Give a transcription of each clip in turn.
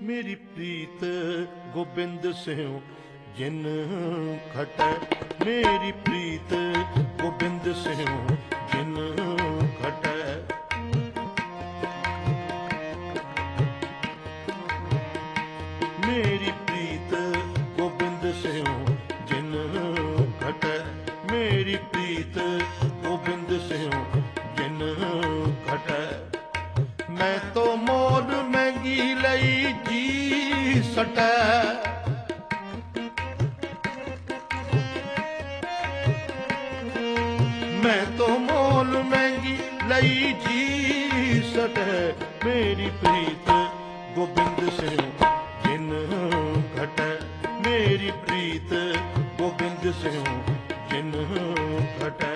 मेरी प्रीत गोबिंद सिंह जिन खटै। मेरी प्रीत गोबिंद सिंह जिन खटै। मेरी प्रीत गोबिंद सिंह जिन खटै। मेरी प्रीत गोबिंद सिंह जिन खटै। मैं तो मोल महंगी लई जी सटै। मैं तो मोल महंगी लई जी सटै। मेरी प्रीत गोबिंद सिंह जिन खटै। मेरी प्रीत गोबिंद सिंह जिन खटै।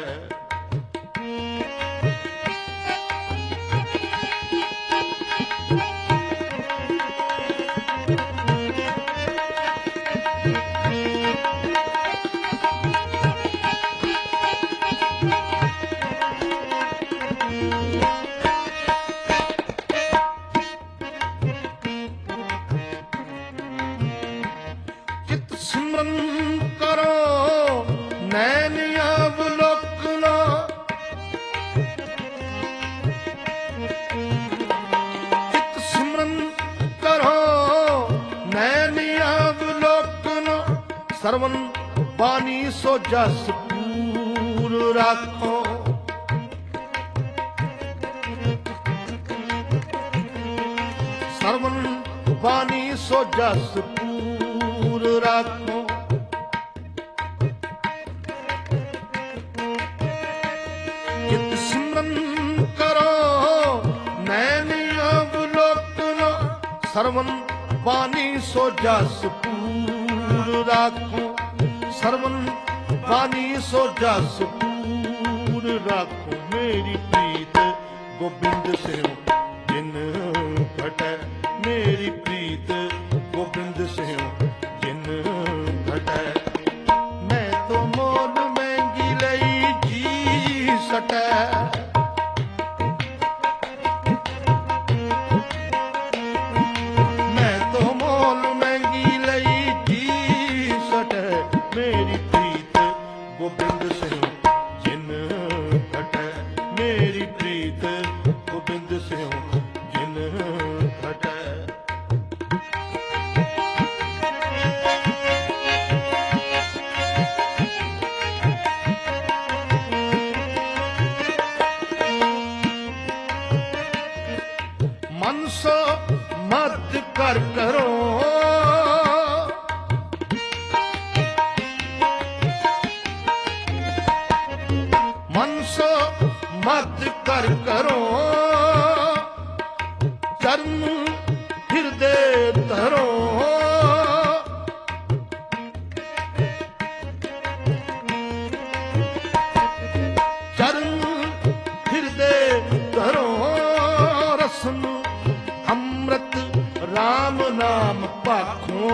सिमरन करो नैन अवलोकना। चित सिमरन करो नैन अवलोकना। सरवन बानी सो जस पूर राखो। सरवन बानी सो जस पूर राखो। चित सिमरन करो नैन अवलोकना। सरवन बानी सो जस पूर राखो। सरवन बानी सो जस पूर राखो। मेरी प्रीत गोबिंद सिंह जिन खटै। मेरी प्रीत गोबिंद सिंह जिन खटै। मैं तो मोल महंगी लई जी सटै। मैं तो मोल महंगी लई जी सटै। मेरी प्रीत गोबिंद सिंह जिन खटै। मेरी प्रीत गोबिंद सिंह जिन खटै। मन सो मत कर करो। मन सो मत कर करो। चरण हृदय धरो। चरण हृदय धरो। रसम अमृत राम नाम पाखो।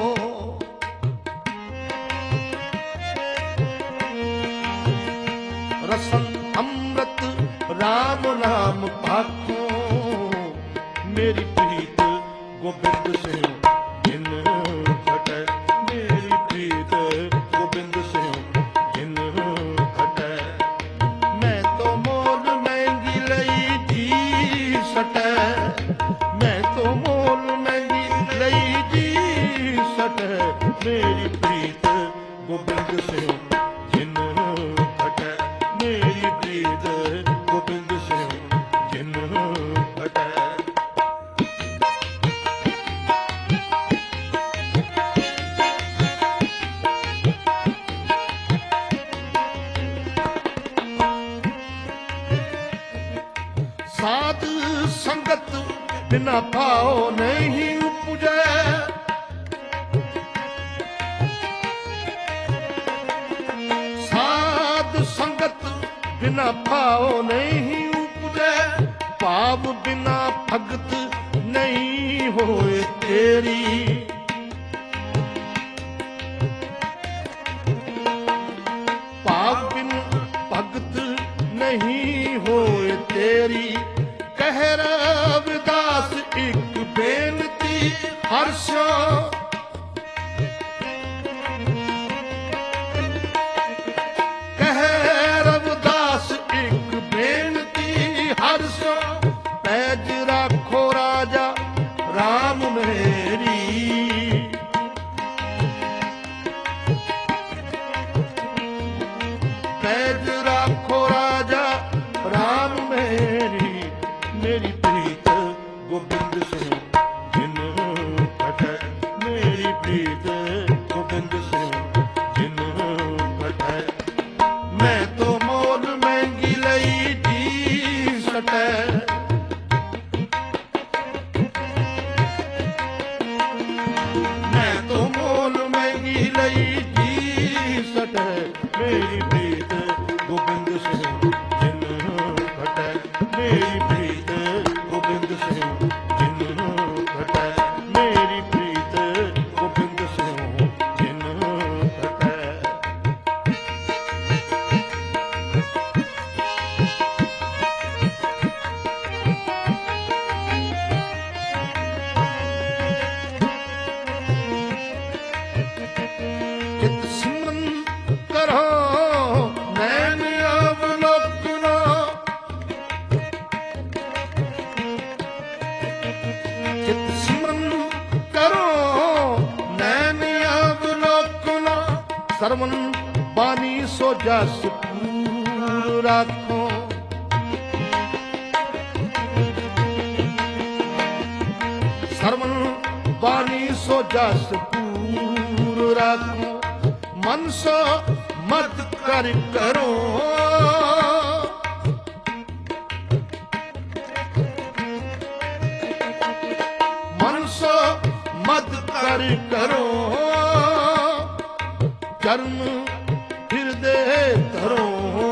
रसम अमृत राम नाम पाखो। मेरी प्रीत गोबिंद सिंह जिन खटै। मेरी प्रीत गोबिंद सिंह जिन खटै। मैं तो मोल महंगी लई जी सटै। मैं तो मोल महंगी लई जी सटै। मेरी प्रीत गोबिंद सिंह जिन खटै। मेरी प्रीत गोबिंद सिंह जिन खटै। साध संगत बिना भाव नहीं उपजै। साध संगत बिना भाव नहीं उपजै। भाव बिना भगत नहीं होए तेरी। भाव बिन भगत नहीं होए तेरी। कह रविदास एक बेनती ਹਰਸ਼ੋ ਕਹਿ ਰਵਿਦਾਸ ਇੱਕ ਬੇਨਤੀ ਹਰਸ਼ੋ ਪੈਜ ਰੱਖੋ ਰਾਜਾ ਰਾਮ ਮੇਰੀ ਪੈਜ ਰੱਖੋ ਰਾਜਾ ਰਾਮ ਮੇਰੀ ਮੇਰੀ ਪ੍ਰੀਤ ਗੋਬਿੰਦ ਸਿੰਘ ਜਿਨ ਕਟੈ ਮੇਰੀ ਪ੍ਰੀਤ ਗੋਬਿੰਦ ਸਿੰਘ ਜਿਨ ਕਟੈ ਮੈਂ ਤੋ ਮੋਲ ਮਹਿੰਗੀ ਲਈ ਜੀ ਸਟੈ ਮੈਂ ਤੋ ਮੋਲ ਮਹਿੰਗੀ ਲਈ ਜੀ ਸਟੈ ਮੇਰੀ ਪ੍ਰੀਤ ਗੋਬਿੰਦ ਸਿੰਘ ਜਿਨ ਕਟੈ ਮੇਰੀ ਪ੍ਰੀਤ ਗੋਬਿੰਦ ਸਿੰਘ ਜਿਨ ਕਟੈ ਮੇਰੀ ਪ੍ਰੀਤ ਗੋਬਿੰਦ ਸਿੰਘ ਜਿਨ ਕਟੈ ਚਿਤ ਸਿਮਰਨ ਕਰੋ ਨੈਣ ਅਵਲੋਕਨਾ ਚਿਤ ਸਿਮਰਨ ਕਰੋ ਨੈਣ ਅਵਲੋਕਨਾ ਸਰਵਨ ਬਾਣੀ ਸੋ ਜਸ ਪੂਰ ਰਾਖੋ ਸਰਵਨ ਬਾਣੀ ਸੋ ਜਸ ਪੂਰ ਰਾਖੋ ਮਨ ਸੋ ਮਤ ਕਰ ਕਰੋ ਮਨ ਸੋ ਮਤ ਕਰ ਕਰੋ ਚਰਨ ਹਿਰਦੇ ਧਰੋ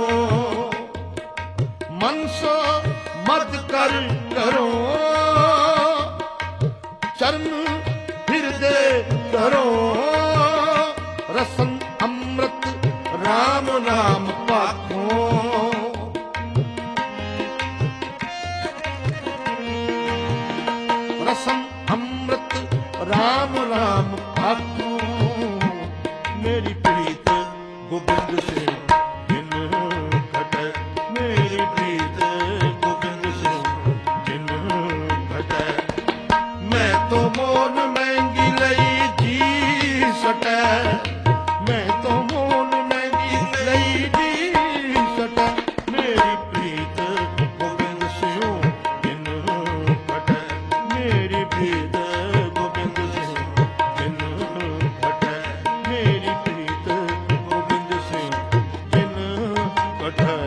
ਮਨ ਸੋ ਮਤ ਕਰ ਕਰੋ ਚਰਨ ਹਿਰਦੇ ਧਰੋ ਰਸਨ ਅੰਮ੍ਰਿਤ ਰਾਮ ਨਾਮ ਪਾਖੋ ਰਸਨ ਅੰਮ੍ਰਿਤ ਰਾਮ ਨਾਮ ਪਾਖੋ ਮੇਰੀ ਪ੍ਰੀਤ ਗੋਬਿੰਦ ਸਿੰਘ ਜਿਨ ਕਟੈ ਮੇਰੀ ਪ੍ਰੀਤ ਗੋਬਿੰਦ ਸਿੰਘ ਜਿਨ ਕਟੈ ਮੈਂ ਤੋ ਮੋਲ ਮਹਿੰਗੀ ਲਈ ਜੀ ਸਟੈ ਮੈਂ ਤੋ ਮੋਲ ਮਹਿੰਗੀ ਲਈ ਜੀ ਸਟੈ ਮੇਰੀ ਪ੍ਰੀਤ ਗੋਬਿੰਦ ਸਿੰਘ ਜਿਨ ਕਟੈ ਮੇਰੀ ਪ੍ਰੀਤ ਗੋਬਿੰਦ ਸਿੰਘ ਜਿਨ ਕਟੈ ਮੇਰੀ ਪ੍ਰੀਤ ਗੋਬਿੰਦ ਸਿੰਘ ਜਿਨ ਕਟੈ